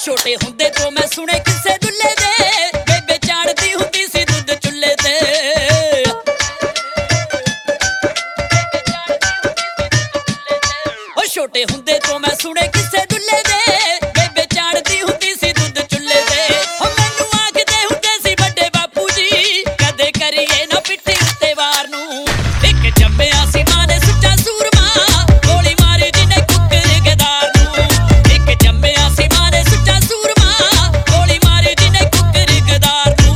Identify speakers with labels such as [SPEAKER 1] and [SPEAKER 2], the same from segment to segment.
[SPEAKER 1] ਛੋਟੇ ਹੁੰਦੇ ਤੋਂ ਮੈਂ ਸੁਣੇ ਕਿਸੇ ਦੁੱਲੇ ਦੇ, ਬੇਬੇ ਚਾੜਦੀ ਹੁੰਦੀ ਸੀ ਦੁੱਧ ਚੁੱਲ੍ਹੇ ਤੇ। ਉਹ ਛੋਟੇ ਹੁੰਦੇ ਤੋਂ ਮੈਂ ਸੁਣੇ ਕਿਸੇ ਦੁੱਲੇ ਦੇ, ਬੇਬੇ ਚਾੜਦੀ ਹੁੰਦੀ ਸੀ ਦੁੱਧ ਚੁੱਲ੍ਹੇ ਤੇ। ਉਹ ਮੈਨੂੰ ਆਖਦੇ ਹੁੰਦੇ ਸੀ ਵੱਡੇ ਬਾਪੂ ਜੀ, ਕਦੇ ਕਰੀਏ ਨਾ ਪਿੱਠੀ ਉੱਤੇ ਵਾਰ ਨੂੰ। ਇੱਕ ਜੰਮਿਆ ਸੀ ਮਾਂ ਨੇ ਸੁੱਚਾ ਸੂਰਮਾ, ਗੋਲੀ ਮਾਰੀ ਜਿਹਨੇ ਕੁੱਕਰ ਗਦਾਰ ਨੂੰ। ਇੱਕ ਜੰਮਿਆ ਸੀ ਮਾਂ ਨੇ ਸੁੱਚਾ ਸੂਰਮਾ, ਗੋਲੀ ਮਾਰੀ ਜਿਹਨੇ ਕੁੱਕਰ ਗਦਾਰ ਨੂੰ।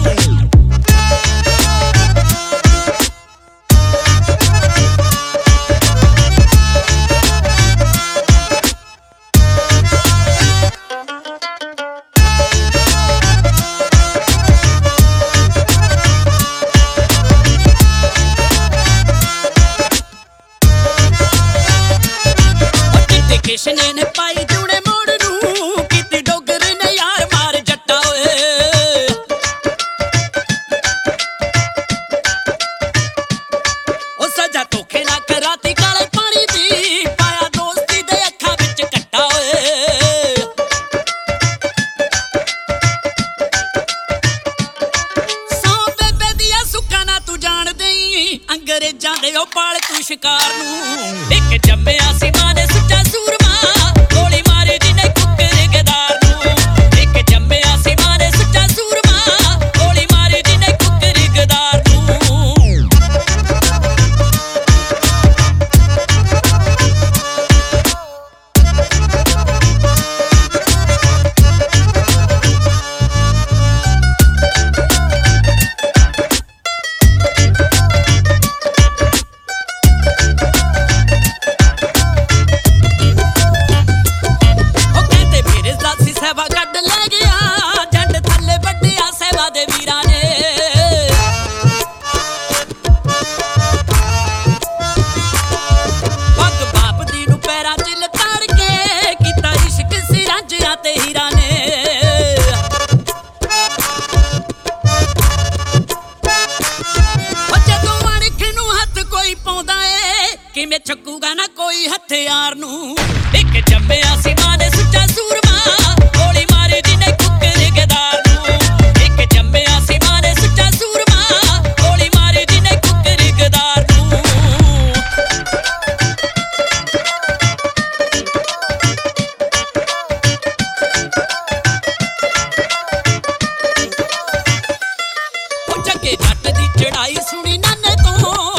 [SPEAKER 1] ਕਿਸ਼ਨੇ ਨੇ ਪਾਈ ਜੂਣੇ ਮੋੜ ਨੂੰ, ਕੀਤੀ ਡੋਗਰ ਨੇ ਯਾਰ ਮਾਰ ਜੱਟਾ ਓਏ। ਉਹ ਸਜ਼ਾ ਧੋਖੇ ਨਾ ਕਰਾਤੀ ਕਾਲੇ ਪਾਣੀ ਦੀ, ਪਾਇਆ ਦੋਸਤੀ ਦੇ ਅੱਖਾਂ ਵਿੱਚ ਕੱਟਾ ਓਏ। ਸੌ ਬੇਬੇ ਦੀਆਂ ਸੁੱਕਾਂ ਨਾ ਤੂੰ ਜਾਣ ਦੇਈਂ, ਅੰਗਰੇਜ਼ਾਂ ਦੇ ਉਹ ਪਾਲ ਤੂੰ ਸ਼ਿਕਾਰ ਨੂੰ। ਇੱਕ ਜੰਮਿਆ ਸੀ ਮਾਂ ਨੇ ਸੁੱਚਾ ਸੂਰਮਾ, ਗੋਲੀ ਮਾਰੀ ਜਿਹਨੇ ਕੁੱਕਰ ਗਦਾਰ ਨੂੰ। ਇੱਕ ਜੰਮਿਆ ਸੀ ਮਾਂ ਨੇ ਸੁੱਚਾ ਸੂਰਮਾ, ਗੋਲੀ ਮਾਰੀ ਜਿਹਨੇ ਕੁੱਕਰ ਗਦਾਰ ਨੂੰ। ਸੇਵਾ ਕੱਢ ਲੈ ਗਿਆ ਜੰਡ ਥੱਲੇ ਵੱਡਿਆ ਸੇਵਾ ਦੇ ਵੀਰਾਂ ਨੇ। ਪੱਗ ਬਾਪ ਦੀ ਨੂੰ ਪੈਰਾਂ 'ਚ ਲਤਾੜ ਕੇ, ਕੀਤਾ ਇਸ਼ਕ ਸੀ ਰਾਂਝਿਆਂ ਤੇ ਹੀਰਾਂ ਨੇ। ਜਦੋਂ ਅਣਖ ਨੂੰ ਹੱਥ ਕੋਈ ਪਾਉਂਦਾ ਏ, ਕਿਵੇਂ ਚੱਕੂਗਾ ਨਾ ਕੋਈ ਹਥਿਆਰ ਨੂੰ। ਇੱਕ ਜੰਮਿਆ ਸੀ ਮਾਂ ਨੇ ਸੁੱਚਾ ਸੂਰਮਾ, ਗੋਲੀ ਮਾਰੀ ਜਿਹਨੇ ਕੁੱਕਰ ਗਦਾਰ ਨੂੰ। ਇੱਕ ਜੰਮਿਆ ਸੀ ਮਾਂ ਨੇ ਸੁੱਚਾ ਸੂਰਮਾ, ਗੋਲੀ ਮਾਰੀ ਜਿਹਨੇ ਕੁੱਕਰ ਗਦਾਰ ਨੂੰ। ਉਹ ਜੱਗੇ ਜੱਟ ਦੀ ਚੜਾਈ ਸੁਣੀ ਨਾਨੇ ਤੋਂ,